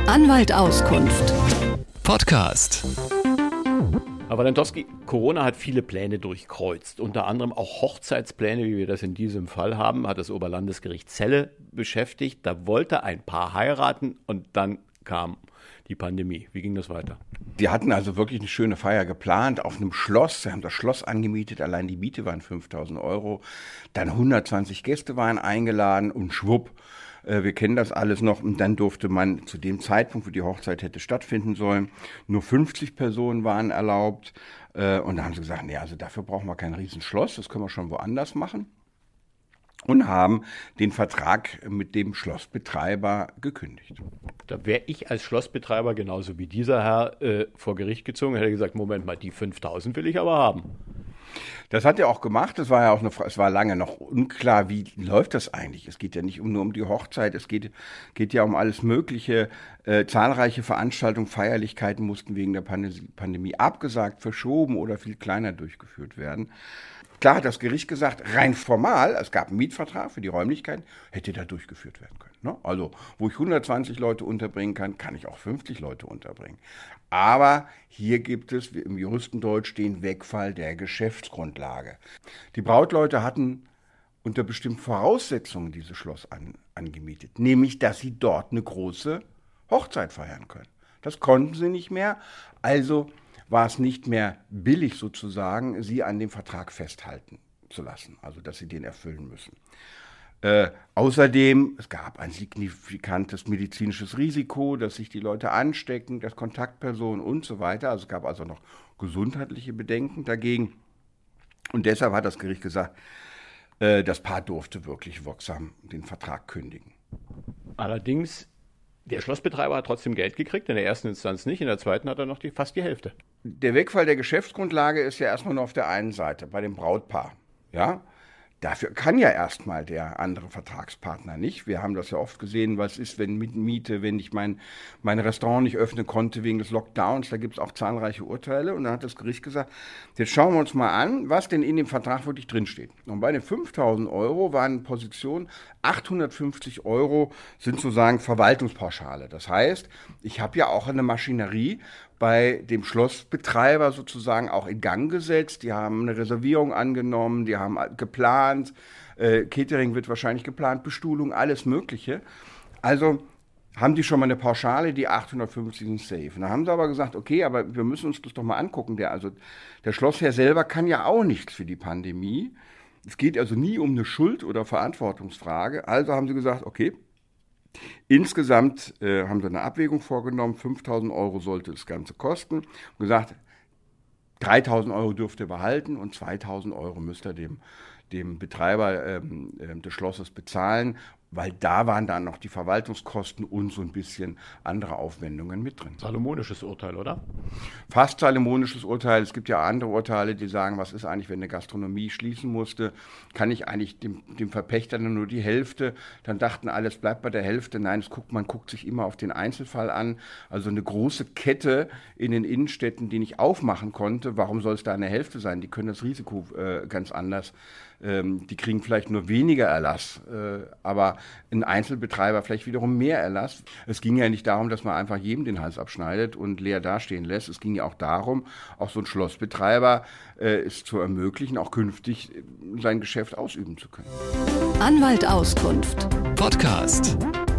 Anwalt Auskunft. Podcast. Herr Walentowski, Corona hat viele Pläne durchkreuzt, unter anderem auch Hochzeitspläne, wie wir das in diesem Fall haben, hat das Oberlandesgericht Celle beschäftigt. Da wollte ein Paar heiraten und dann kam die Pandemie. Wie ging das weiter? Die hatten also wirklich eine schöne Feier geplant auf einem Schloss. Sie haben das Schloss angemietet, allein die Miete waren 5.000 €. Dann 120 Gäste waren eingeladen und schwupp, wir kennen das alles noch. Und dann durfte man zu dem Zeitpunkt, wo die Hochzeit hätte stattfinden sollen, nur 50 Personen waren erlaubt. Und da haben sie gesagt, nee, also dafür brauchen wir kein Riesenschloss, das können wir schon woanders machen. Und haben den Vertrag mit dem Schlossbetreiber gekündigt. Da wäre ich als Schlossbetreiber genauso wie dieser Herr vor Gericht gezogen, hätte gesagt, Moment mal, die 5.000 will ich aber haben. Das hat er auch gemacht. Es war lange noch unklar, wie läuft das eigentlich. Es geht ja nicht nur um die Hochzeit, es geht ja um alles Mögliche. Zahlreiche Veranstaltungen, Feierlichkeiten mussten wegen der Pandemie abgesagt, verschoben oder viel kleiner durchgeführt werden. Klar hat das Gericht gesagt, rein formal, es gab einen Mietvertrag für die Räumlichkeiten, hätte da durchgeführt werden können. Ne? Also, wo ich 120 Leute unterbringen kann, kann ich auch 50 Leute unterbringen. Aber hier gibt es, wie im Juristendeutsch, den Wegfall der Geschäftsgrundlage. Die Brautleute hatten unter bestimmten Voraussetzungen dieses Schloss angemietet, nämlich, dass sie dort eine große Hochzeit feiern können. Das konnten sie nicht mehr, also war es nicht mehr billig sozusagen, sie an dem Vertrag festhalten zu lassen, also dass sie den erfüllen müssen. Außerdem, es gab ein signifikantes medizinisches Risiko, dass sich die Leute anstecken, dass Kontaktpersonen und so weiter. Also es gab also noch gesundheitliche Bedenken dagegen. Und deshalb hat das Gericht gesagt, das Paar durfte wirklich wirksam den Vertrag kündigen. Allerdings, der Schlossbetreiber hat trotzdem Geld gekriegt, in der ersten Instanz nicht, in der zweiten hat er noch fast die Hälfte. Der Wegfall der Geschäftsgrundlage ist ja erstmal nur auf der einen Seite, bei dem Brautpaar. Ja? Dafür kann ja erstmal der andere Vertragspartner nicht. Wir haben das ja oft gesehen, was ist, wenn mit Miete, wenn ich mein Restaurant nicht öffnen konnte wegen des Lockdowns. Da gibt es auch zahlreiche Urteile. Und da hat das Gericht gesagt, jetzt schauen wir uns mal an, was denn in dem Vertrag wirklich drinsteht. Und bei den 5.000 € waren Positionen, 850 € sind sozusagen Verwaltungspauschale. Das heißt, ich habe ja auch eine Maschinerie bei dem Schlossbetreiber sozusagen auch in Gang gesetzt. Die haben eine Reservierung angenommen, die haben geplant, Catering wird wahrscheinlich geplant, Bestuhlung, alles Mögliche. Also haben die schon mal eine Pauschale, die 850 sind safe. Und dann haben sie aber gesagt, okay, aber wir müssen uns das doch mal angucken. Der Schlossherr selber kann ja auch nichts für die Pandemie. Es geht also nie um eine Schuld- oder Verantwortungsfrage. Also haben sie gesagt, okay, insgesamt haben sie eine Abwägung vorgenommen, 5.000 € sollte das Ganze kosten. Und gesagt, 3.000 € dürft ihr behalten und 2.000 € müsst ihr dem Betreiber des Schlosses bezahlen, weil da waren dann noch die Verwaltungskosten und so ein bisschen andere Aufwendungen mit drin. Salomonisches Urteil, oder? Fast salomonisches Urteil. Es gibt ja andere Urteile, die sagen, was ist eigentlich, wenn eine Gastronomie schließen musste? Kann ich eigentlich dem Verpächter nur die Hälfte? Dann dachten alle, es bleibt bei der Hälfte. Nein, man guckt sich immer auf den Einzelfall an. Also eine große Kette in den Innenstädten, die nicht aufmachen konnte, warum soll es da eine Hälfte sein? Die können das Risiko ganz anders. Die kriegen vielleicht nur weniger Erlass, aber ein Einzelbetreiber vielleicht wiederum mehr Erlass. Es ging ja nicht darum, dass man einfach jedem den Hals abschneidet und leer dastehen lässt. Es ging ja auch darum, auch so ein Schlossbetreiber es zu ermöglichen, auch künftig sein Geschäft ausüben zu können. Anwalt Auskunft. Podcast.